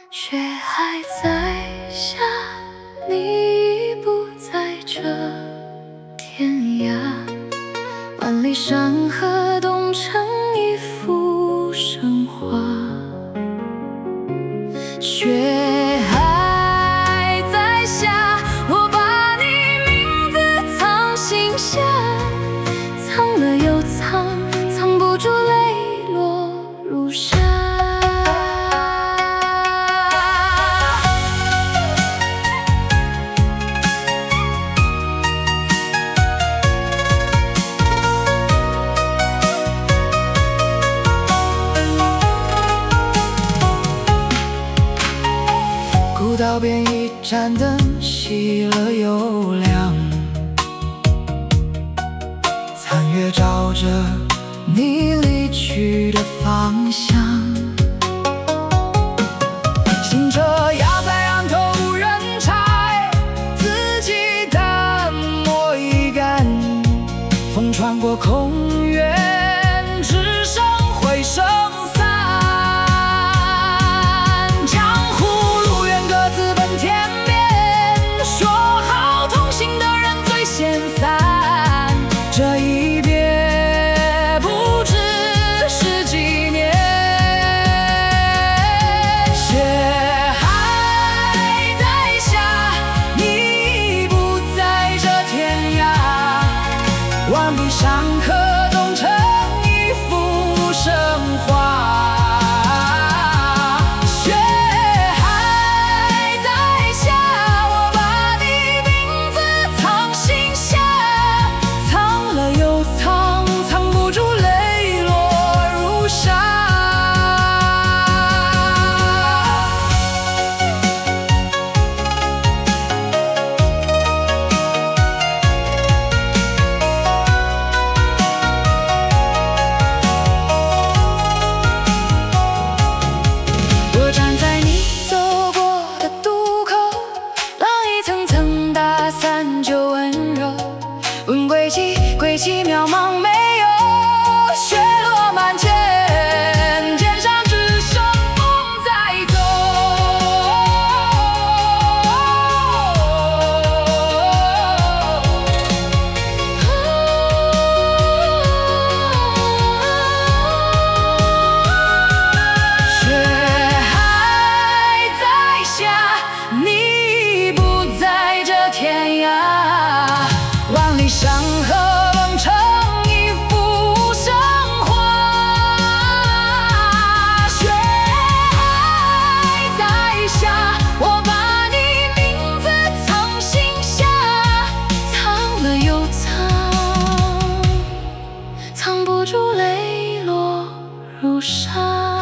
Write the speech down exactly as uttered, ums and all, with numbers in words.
雪还在下，你已不在这天涯。万里山河冻成一幅生花，雪还在下，我把你名字藏心下，藏了又藏，藏不住泪落如沙。古道边一盏灯，熄了又亮，残月照着你离去的方向。新车压在岸头无人拆，自己淡漠已干。风穿过空原，只剩回声散。这一别不知是几年，雪还在下，你已不在这天涯。万里山河冻成一幅生花。我站在你走过的渡口，浪一层层打散旧温柔。问归期，归期渺茫没有，雪落满肩，肩上只剩风在走。雪你不在这天涯，万里山河冻成一幅生花。雪还在下，我把你名字藏心下，藏了又藏，藏不住泪落如沙。